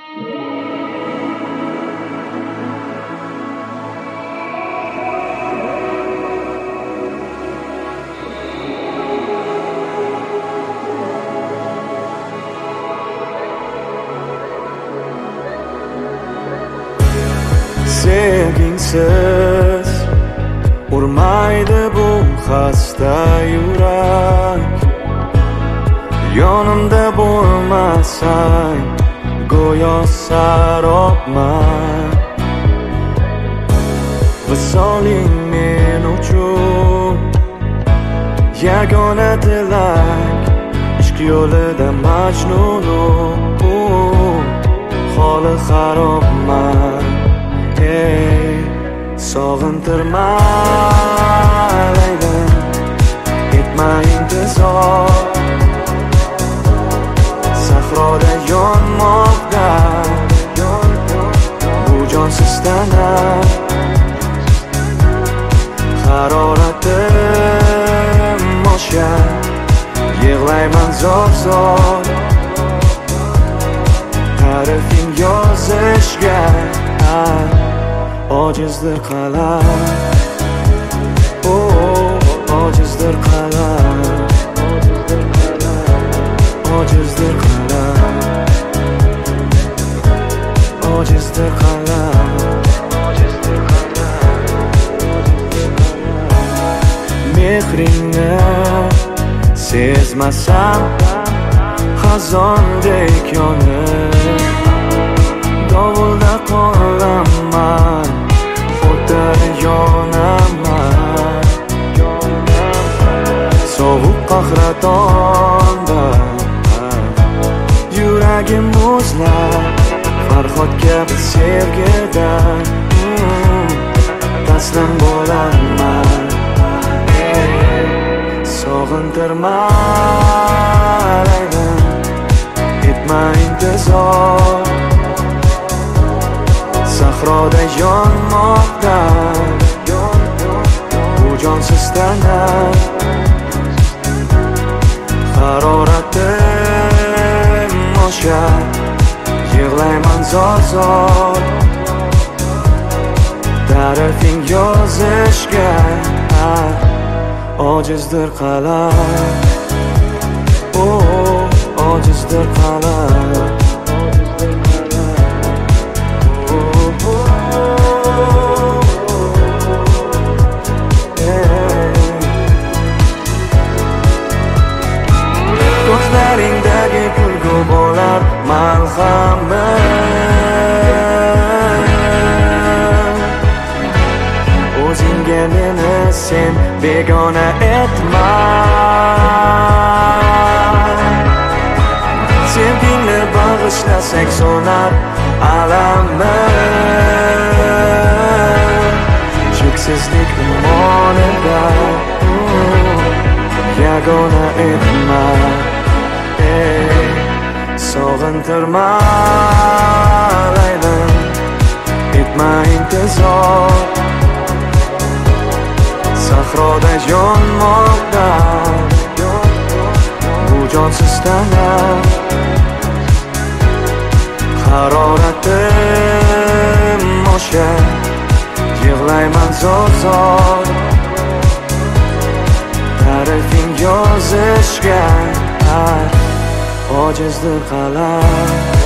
Sevgingsiz urmaydi bu xasta yurak. Yonimda bo'lmasang go'yo sarobman. Visoling men uchun yagona tilak. Ishq yo'lida majnunum, holi xarobman. Sog'intirmayman, etma intizor. Sahroda yonmoqda bu jonsiz tana. Haroratim o'sha, yig'layman zor-zor. Ta'rifing yozishga ojizdir qalam, ojizdir qalam, ojizdir qalam, ojizdir qalam. Mehringni sezmasam xazondek yonib, dovulda qolaman, o'tda yonaman. Sovuq qahratonda yuragim muzlab, Farhod kabi sevgidan taslim bo'laman. Sog'intirmayman, etma intizor. Sahroda yonmoqda bu jonsiz tana. Haroratim o'sha, yig'layman zor-zor. Ta'rifing yozishga ojizdir qalam, ojizdir qalam. Ko'zlaringdagi kulgu bo'lar malhamim. O'zingga meni sen begona etma. Sevgingni bag'ishlasak so'nar alamim. Cheksizlik umonida yagona etma. Sog'intirmayman, etma intizor. Sahroda yonmoqda bu jonsiz tana. Haroratim o'sha, yig'layman zor-zor. Ta'rifing yozishga ojizdir qalam.